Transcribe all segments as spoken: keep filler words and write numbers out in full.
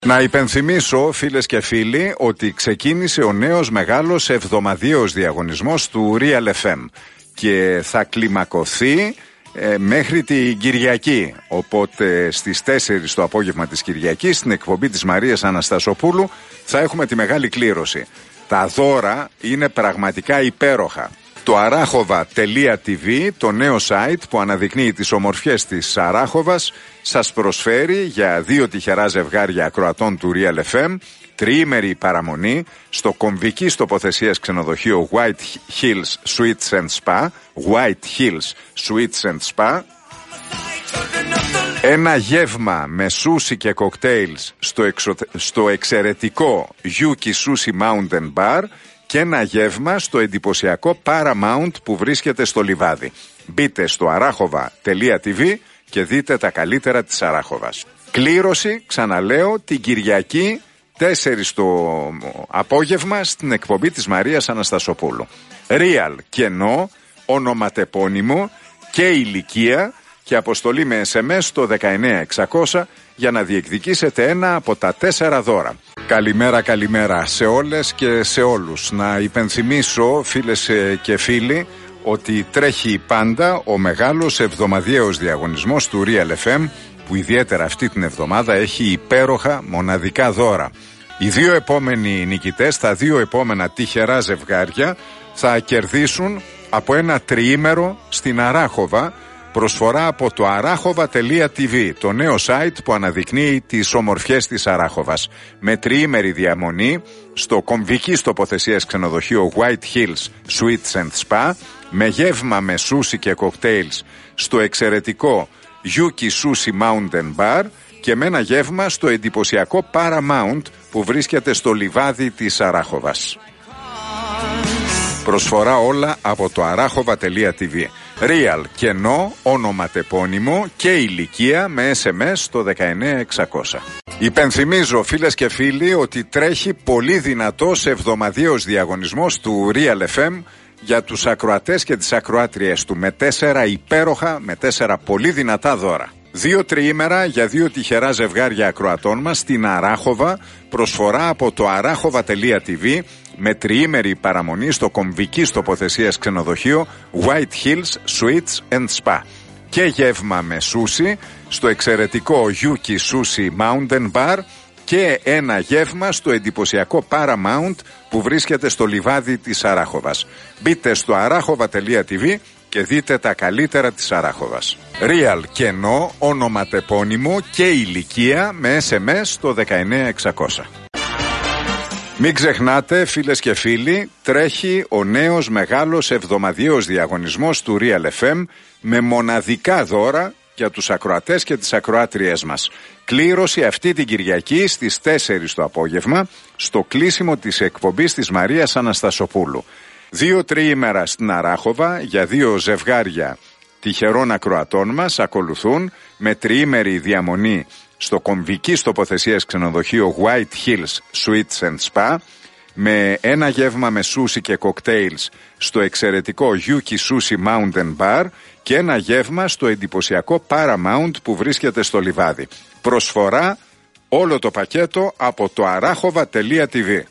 Να υπενθυμίσω, φίλες και φίλοι, ότι ξεκίνησε ο νέος μεγάλος εβδομαδιαίος διαγωνισμός του Real εφ εμ και θα κλιμακωθεί ε, μέχρι την Κυριακή. Οπότε στις τέσσερις το απόγευμα της Κυριακής, στην εκπομπή της Μαρίας Αναστασοπούλου, θα έχουμε τη μεγάλη κλήρωση. Τα δώρα είναι πραγματικά υπέροχα. Το αράχοβα τελεία τι βι, το νέο site που αναδεικνύει τις ομορφιές της Αράχοβας, σας προσφέρει για δύο τυχερά ζευγάρια ακροατών του Real εφ εμ τριήμερη παραμονή στο κομβικής τοποθεσίας ξενοδοχείο White Hills Suites and Spa, White Hills Suites and Spa, ένα γεύμα με σούσι και κοκτέιλς στο, εξω... στο εξαιρετικό Yuki Sushi Mountain Bar και ένα γεύμα στο εντυπωσιακό Paramount που βρίσκεται στο Λιβάδι. Μπείτε στο αράχοβα τελεία τι βι και δείτε τα καλύτερα της Αράχοβας. Κλήρωση, ξαναλέω, την Κυριακή τέσσερις το απόγευμα στην εκπομπή της Μαρίας Αναστασοπούλου. Real κενό, ονοματεπώνυμο και ηλικία και αποστολή με ες εμ ες στο δεκαεννέα εξακόσια για να διεκδικήσετε ένα από τα τέσσερα δώρα. Καλημέρα, καλημέρα σε όλες και σε όλους. Να υπενθυμίσω, φίλες και φίλοι, ότι τρέχει πάντα ο μεγάλος εβδομαδιαίος διαγωνισμός του Real εφ εμ, που ιδιαίτερα αυτή την εβδομάδα έχει υπέροχα μοναδικά δώρα. Οι δύο επόμενοι νικητές, τα δύο επόμενα τυχερά ζευγάρια, θα κερδίσουν από ένα τριήμερο στην Αράχοβα, προσφορά από το αράχοβα τελεία τι βι, το νέο site που αναδεικνύει τις ομορφιές της Αράχοβας, με τριήμερη διαμονή στο κομβικής τοποθεσίας ξενοδοχείο White Hills Suites and Spa, με γεύμα με σούσι και κοκτέιλς στο εξαιρετικό Yuki Sushi Mountain Bar και με ένα γεύμα στο εντυπωσιακό Paramount που βρίσκεται στο Λιβάδι της Αράχοβας. Προσφορά όλα από το αράχοβα τελεία τι βι. Real κενό, ονοματεπώνυμο και ηλικία με ες εμ ες στο δεκαεννέα εξακόσια. Υπενθυμίζω, φίλες και φίλοι, ότι τρέχει πολύ δυνατός εβδομαδιαίος διαγωνισμός του Real εφ εμ για τους ακροατές και τις ακροάτριες του, με τέσσερα υπέροχα, με τέσσερα πολύ δυνατά δώρα. Δύο τριήμερα για δύο τυχερά ζευγάρια ακροατών μας στην Αράχοβα, προσφορά από το αράχοβα τελεία τι βι, με τριήμερη παραμονή στο κομβικής τοποθεσίας ξενοδοχείο White Hills Suites and Spa και γεύμα με σούσι στο εξαιρετικό Yuki Sushi Mountain Bar και ένα γεύμα στο εντυπωσιακό Paramount που βρίσκεται στο Λιβάδι της Αράχοβας. Μπείτε στο αράχοβα τελεία τι βι και δείτε τα καλύτερα της Αράχοβας. Real κενό, ονοματεπώνυμο και ηλικία με ες εμ ες στο δεκαεννέα εξακόσια. Μην ξεχνάτε, φίλες και φίλοι, τρέχει ο νέος μεγάλος εβδομαδιαίος διαγωνισμός του Real εφ εμ με μοναδικά δώρα για τους ακροατές και τις ακροάτριές μας. Κλήρωση αυτή την Κυριακή στις τέσσερις το απόγευμα στο κλείσιμο της εκπομπής της Μαρίας Αναστασοπούλου. Δύο τριήμερα στην Αράχοβα για δύο ζευγάρια τυχερών ακροατών μας ακολουθούν, με τριήμερη διαμονή στο κομβικής τοποθεσίας ξενοδοχείο White Hills Suites and Spa, με ένα γεύμα με σούσι και κοκτέιλς στο εξαιρετικό Yuki Sushi Mountain Bar και ένα γεύμα στο εντυπωσιακό Paramount που βρίσκεται στο Λιβάδι. Προσφορά όλο το πακέτο από το αράχοβα τελεία τι βι.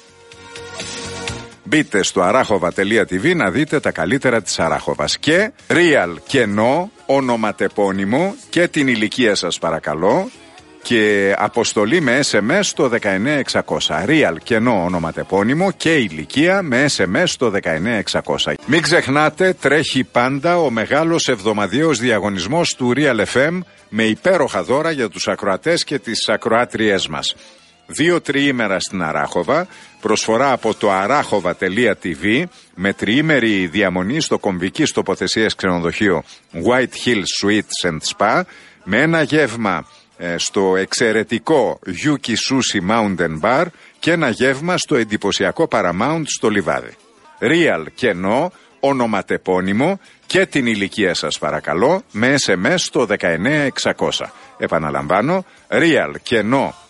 Μπείτε στο αράχοβα τελεία τι βι να δείτε τα καλύτερα της Αράχοβας. Και Real κενό, ονοματεπώνυμο και την ηλικία σας παρακαλώ και αποστολή με ες εμ ες στο δεκαεννέα εξακόσια. Real κενό, ονοματεπώνυμο και ηλικία με ες εμ ες στο δεκαεννέα εξακόσια. Μην ξεχνάτε, τρέχει πάντα ο μεγάλος εβδομαδιαίος διαγωνισμός του Real εφ εμ με υπέροχα δώρα για τους ακροατές και τις ακροάτριές μας. Δύο τριήμερα στην Αράχοβα, προσφορά από το αράχοβα τελεία τι βι, με τριήμερη διαμονή στο κομβικής τοποθεσίας ξενοδοχείο White Hills Suites and Spa, με ένα γεύμα ε, στο εξαιρετικό Yuki Sushi Mountain Bar και ένα γεύμα στο εντυπωσιακό Paramount στο Λιβάδι. Real κενό, ονοματεπώνυμο και την ηλικία σας παρακαλώ με ες εμ ες στο δεκαεννέα εξακόσια. Επαναλαμβάνω, Real κενό,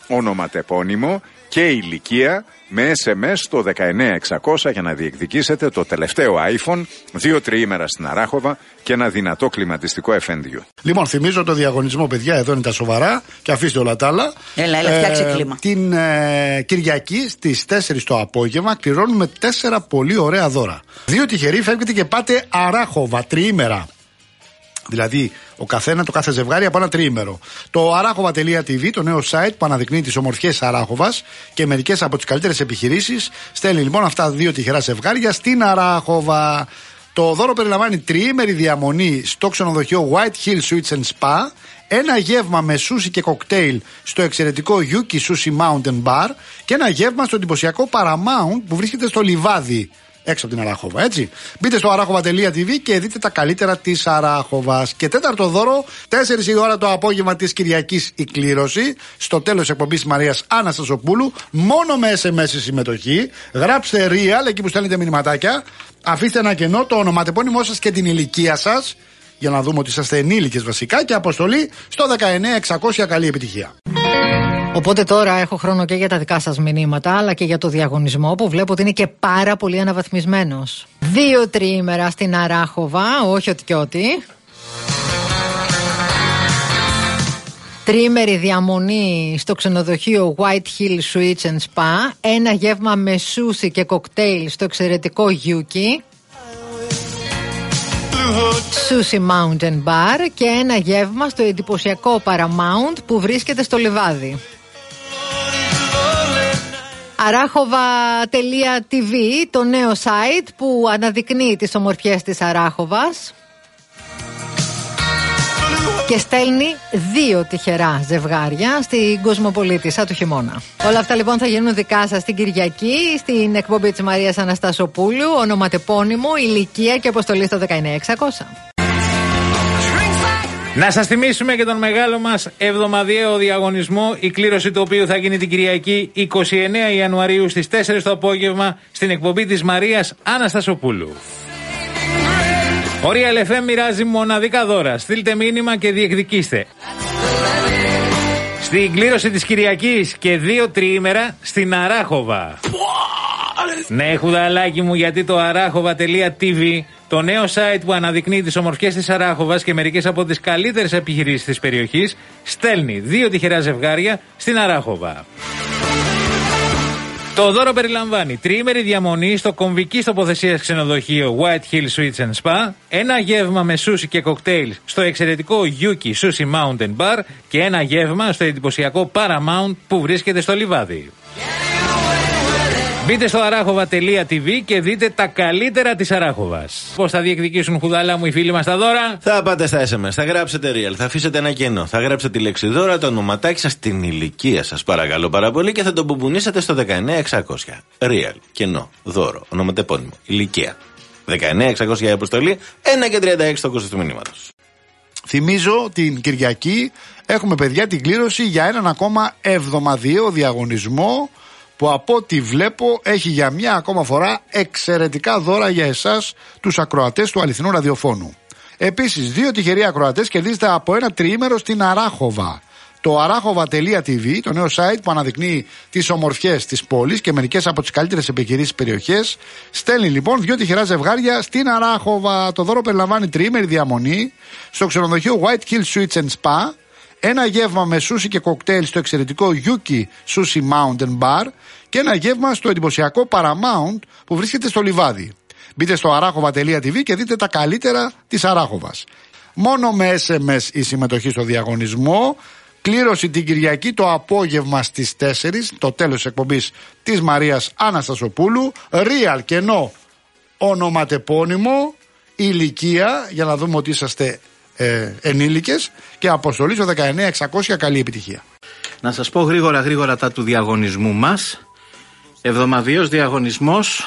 ονοματεπώνυμο και ηλικία με ες εμ ες στο δεκαεννιά εξακόσια για να διεκδικήσετε το τελευταίο iPhone, δύο τριήμερα στην Αράχοβα και ένα δυνατό κλιματιστικό εφέντιο. Λοιπόν, θυμίζω το διαγωνισμό, παιδιά, εδώ είναι τα σοβαρά και αφήστε όλα τα άλλα. Έλα, έλα, φτιάξε κλίμα. Την ε, Κυριακή στις τέσσερις το απόγευμα κληρώνουμε τέσσερα πολύ ωραία δώρα. Δύο τυχεροί φεύγετε και πάτε Αράχοβα, τριήμερα. Δηλαδή, ο καθένα, το κάθε ζευγάρι από ένα τριήμερο. Το αράχοβα τελεία τι βι, το νέο site που αναδεικνύει τις ομορφιές της Αράχοβας και μερικές από τις καλύτερες επιχειρήσεις, στέλνει λοιπόν αυτά δύο τυχερά ζευγάρια στην Αράχοβα. Το δώρο περιλαμβάνει τριήμερη διαμονή στο ξενοδοχείο White Hill Suites and Spa, ένα γεύμα με σούσι και κοκτέιλ στο εξαιρετικό Yuki Sushi Mountain Bar και ένα γεύμα στο εντυπωσιακό Paramount που βρίσκεται στο Λιβάδι, έξω από την Αράχοβα, έτσι. Μπείτε στο αράχοβα τελεία τι βι και δείτε τα καλύτερα της Αράχοβας. Και τέταρτο δώρο, τέσσερις η ώρα το απόγευμα της Κυριακής η κλήρωση. Στο τέλος της εκπομπής της Μαρίας Αναστασοπούλου, μόνο με ες εμ ες η συμμετοχή. Γράψτε real εκεί που στέλνετε μηνυματάκια. Αφήστε ένα κενό, το ονοματεπώνυμό σας και την ηλικία σας, για να δούμε ότι είσαστε ενήλικες βασικά, και αποστολή στο δεκαεννιά εξακόσια. Καλή επιτυχία. Οπότε τώρα έχω χρόνο και για τα δικά σας μηνύματα, αλλά και για το διαγωνισμό που βλέπω ότι είναι και πάρα πολύ αναβαθμισμένος. Δύο τριήμερα στην Αράχοβα, όχι ότι και ότι. Τριήμερη διαμονή στο ξενοδοχείο White Hill Suites and Spa. Ένα γεύμα με σούσι και κοκτέιλ στο εξαιρετικό Yuki Sushi Mountain Bar και ένα γεύμα στο εντυπωσιακό Paramount που βρίσκεται στο Λιβάδι. αράχοβα τελεία τι βι, το νέο site που αναδεικνύει τις ομορφιές της Αράχοβας και στέλνει δύο τυχερά ζευγάρια στην Κοσμοπολίτισσα του χειμώνα. Όλα αυτά λοιπόν θα γίνουν δικά σας την Κυριακή στην εκπομπή της Μαρίας Αναστασοπούλου, ονοματεπώνυμο, ηλικία και αποστολή στο δεκαεννιά εξακόσια. Να σας θυμίσουμε και τον μεγάλο μας εβδομαδιαίο διαγωνισμό, η κλήρωση του οποίου θα γίνει την Κυριακή εικοστή ενάτη Ιανουαρίου στις τέσσερις το απόγευμα στην εκπομπή της Μαρίας Αναστασοπούλου. Ο Real εφ εμ μοιράζει μοναδικά δώρα. Στείλτε μήνυμα και διεκδικήστε. Στην κλήρωση της Κυριακής και δύο τριήμερα στην Αράχοβα. Ναι, χουδαλάκι μου, γιατί το αράχοβα τελεία τι βι, το νέο site που αναδεικνύει τις ομορφιές της Αράχοβας και μερικές από τις καλύτερες επιχειρήσεις της περιοχής, στέλνει δύο τυχερά ζευγάρια στην Αράχοβα. Το δώρο περιλαμβάνει τριήμερη διαμονή στο κομβικής τοποθεσίας ξενοδοχείο White Hill Suites and Spa, ένα γεύμα με σούσι και κοκτέιλ στο εξαιρετικό Yuki Sushi Mountain Bar και ένα γεύμα στο εντυπωσιακό Paramount που βρίσκεται στο Λιβάδι. Μπείτε στο αράχοβα τελεία τι βι και δείτε τα καλύτερα της Αράχοβας. Πώς θα διεκδικήσουν, χουδάλα μου, οι φίλοι μας τα δώρα? Θα πάτε στα ες εμ ες, θα γράψετε real, θα αφήσετε ένα κενό, θα γράψετε τη λέξη δώρα, το ονοματάκι σας, την ηλικία σας, παρακαλώ πάρα πολύ, και θα το μπουμπουνίσετε στο δεκαεννιά εξακόσια. Real, κενό, δώρο, ονοματεπώνυμο, ηλικία. δεκαεννιά εξακόσια η αποστολή, ένα και τριάντα έξι το κόστος του μηνύματος. Θυμίζω την Κυριακή έχουμε, παιδιά, την κλήρωση για έναν ακόμα εβδομαδιαίο διαγωνισμό που από ό,τι βλέπω έχει για μια ακόμα φορά εξαιρετικά δώρα για εσάς τους ακροατές του αληθινού ραδιοφώνου. Επίσης, δύο τυχεροί ακροατές κερδίζετε από ένα τριήμερο στην Αράχοβα. Το αράχοβα τελεία τι βι, το νέο site που αναδεικνύει τις ομορφιές της πόλης και μερικές από τις καλύτερες επιχειρήσεις περιοχές, στέλνει λοιπόν δύο τυχερά ζευγάρια στην Αράχοβα. Το δώρο περιλαμβάνει τριήμερη διαμονή στο ξενοδοχείο White Hill Suites and Spa, ένα γεύμα με σούσι και κοκτέιλ στο εξαιρετικό Yuki Sushi Mountain Bar και ένα γεύμα στο εντυπωσιακό Paramount που βρίσκεται στο Λιβάδι. Μπείτε στο αράχοβα τελεία τι βι και δείτε τα καλύτερα της Αράχοβας. Μόνο με ες εμ ες η συμμετοχή στο διαγωνισμό. Κλήρωση την Κυριακή το απόγευμα στις τέσσερις, το τέλος της εκπομπής της Μαρίας Αναστασοπούλου. Real, κενό, ονοματεπώνυμο, ηλικία, για να δούμε ότι είσαστε ε, ενήλικες, και αποστολή στο δεκαεννιά εξακόσια. Καλή επιτυχία. Να σας πω γρήγορα γρήγορα τα του διαγωνισμού μας. Εβδομαδιαίος διαγωνισμός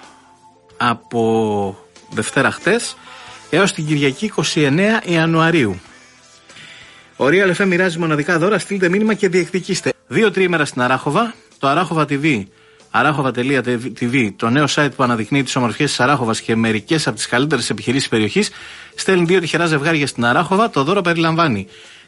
από Δευτέρα χτες έως την Κυριακή εικοστή ενάτη Ιανουαρίου. Ο Real εφ εμ μοιράζει μοναδικά δώρα, στείλτε μήνυμα και διεκδικήστε. Δύο τριήμερα στην Αράχοβα, το αράχοβα τι βι, αράχοβα τελεία τι βι, το νέο site που αναδεικνύει τις ομορφιές της Αράχοβας και μερικές από τις καλύτερες επιχειρήσεις περιοχής, στέλνει δύο τυχερά ζευγάρια στην Αράχοβα. Το δώρο περιλαμβάνει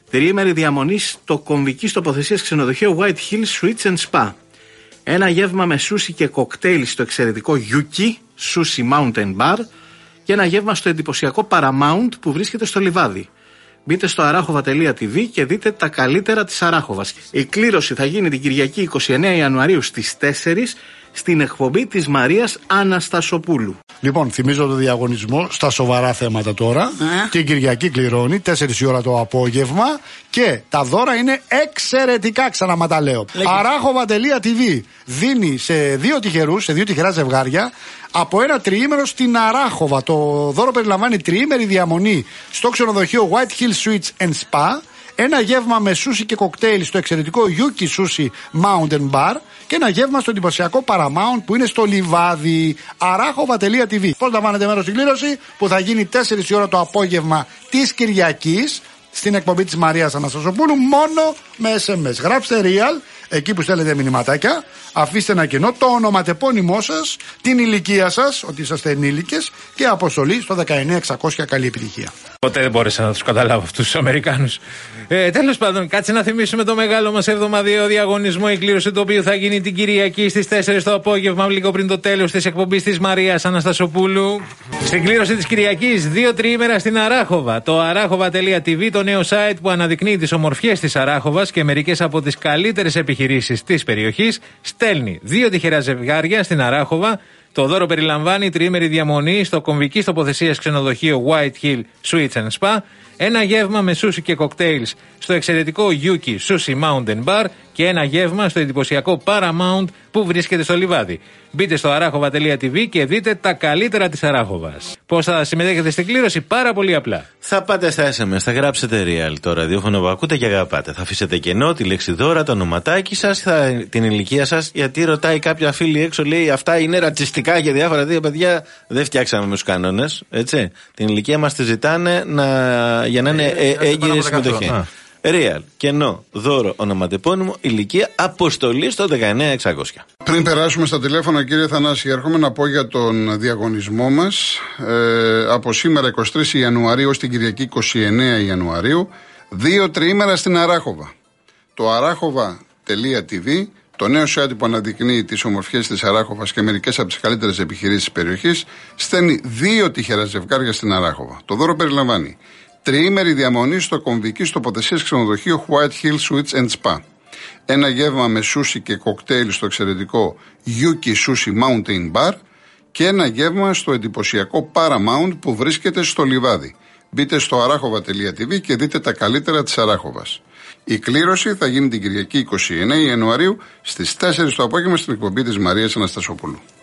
Τριήμερη διαμονή στο κομβικής τοποθεσίας ξενοδοχείο White Hill Suites and Spa. Ένα γεύμα με σούσι και κοκτέιλ στο εξαιρετικό Yuki Sushi Mountain Bar και ένα γεύμα στο εντυπωσιακό Paramount που βρίσκεται στο Λιβάδι. Μπείτε στο αράχοβα τελεία τι βι και δείτε τα καλύτερα της Αράχοβας. Η κλήρωση θα γίνει την Κυριακή εικοστή ενάτη Ιανουαρίου στις τέσσερις στην εκπομπή της Μαρίας Αναστασοπούλου. Λοιπόν, θυμίζω το διαγωνισμό στα σοβαρά θέματα τώρα. Ε. Την Κυριακή κληρώνει, τέσσερις η ώρα το απόγευμα. Και τα δώρα είναι εξαιρετικά, ξαναματαλέω. αράχοβα τελεία τι βι δίνει σε δύο τυχερούς, σε δύο τυχερά ζευγάρια, από ένα τριήμερο στην Αράχοβα. Το δώρο περιλαμβάνει τριήμερη διαμονή στο ξενοδοχείο White Hill Suites and Spa, ένα γεύμα με σούσι και κοκτέιλ στο εξαιρετικό Yuki Sushi Mountain Bar και ένα γεύμα στο εντυπωσιακό Paramount που είναι στο Λιβάδι. αράχοβα τελεία τι βι. Πώς λαμβάνετε μέρος στην κλήρωση που θα γίνει τέσσερις η ώρα το απόγευμα της Κυριακής στην εκπομπή της Μαρίας Αναστασοπούλου, μόνο με ες εμ ες. Γράψτε Real εκεί που στέλνετε μηνυματάκια, αφήστε ένα κενό, το ονοματεπώνυμό σας, την ηλικία σας, ότι είσαστε ενήλικες, και αποστολή στο δεκαεννιά εξακόσια. Καλή επιτυχία. Ποτέ δεν μπόρεσα να τους καταλάβω αυτούς τους Αμερικάνους. Ε, τέλος πάντων, κάτσε να θυμίσουμε το μεγάλο μας εβδομαδιαίο διαγωνισμό, η κλήρωση του οποίου θα γίνει την Κυριακή στις τέσσερις το απόγευμα, λίγο πριν το τέλος της εκπομπής της Μαρίας Αναστασοπούλου. Στην κλήρωση της Κυριακής, δύο τριήμερα στην Αράχοβα. Το αράχοβα τελεία τι βι, το νέο site που αναδεικνύει τις ομορφιές της Αράχοβας και μερικές από τις καλύτερες επιχειρήσεις της περιοχής, στέλνει δύο τυχερά ζευγάρια στην Αράχοβα. Το δώρο περιλαμβάνει τριήμερη διαμονή στο κομβικής τοποθεσίας ξενοδοχείο White Hill Suites and Spa, ένα γεύμα με σούσι και κοκτέιλς στο εξαιρετικό Yuki Sushi Mountain Bar και ένα γεύμα στο εντυπωσιακό Paramount που βρίσκεται στο Λιβάδι. Μπείτε στο αράχοβα τελεία τι βι και δείτε τα καλύτερα της Αράχοβας. Πώς θα συμμετέχετε στην κλήρωση? Πάρα πολύ απλά. Θα πάτε στα ες εμ ες, θα γράψετε Real, το ραδιόφωνο που ακούτε και αγαπάτε. Θα αφήσετε κενό, τη λέξη δώρα, το ονοματάκι σας, θα, την ηλικία σας. Γιατί ρωτάει κάποια φίλη έξω, λέει αυτά είναι ρατσιστικά και διάφορα. Δύο παιδιά, δεν φτιάξαμε με τους κανόνες. Έτσι. Την ηλικία μας τη ζητάνε να, για να είναι ε, ε, έγκυρη συμμετοχή. Real, κενό, δώρο, ονοματεπώνυμο, ηλικία, αποστολή στο δεκαεννιά εξακόσια. Πριν περάσουμε στα τηλέφωνα, κύριε Θανάση, έρχομαι να πω για τον διαγωνισμό μας. Ε, από σήμερα εικοστή τρίτη Ιανουαρίου ως την Κυριακή εικοστή ενάτη Ιανουαρίου, δύο τριήμερα στην Αράχοβα. Το αράχοβα τελεία τι βι, το νέο site που αναδεικνύει τις ομορφιές της Αράχοβας και μερικές από τις καλύτερες επιχειρήσεις της περιοχής, στέλνει δύο τυχερά ζευγάρια στην Αράχοβα. Το δώρο περιλαμβάνει τριήμερη διαμονή στο κομβικής τοποθεσίας ξενοδοχείο White Hill Suites and Spa, ένα γεύμα με σούσι και κοκτέιλ στο εξαιρετικό Yuki Sushi Mountain Bar και ένα γεύμα στο εντυπωσιακό Paramount που βρίσκεται στο Λιβάδι. Μπείτε στο αράχοβα τελεία τι βι και δείτε τα καλύτερα της Αράχοβας. Η κλήρωση θα γίνει την Κυριακή εικοστή ενάτη Ιανουαρίου στις τέσσερις το απόγευμα στην εκπομπή της Μαρίας Αναστασοπούλου.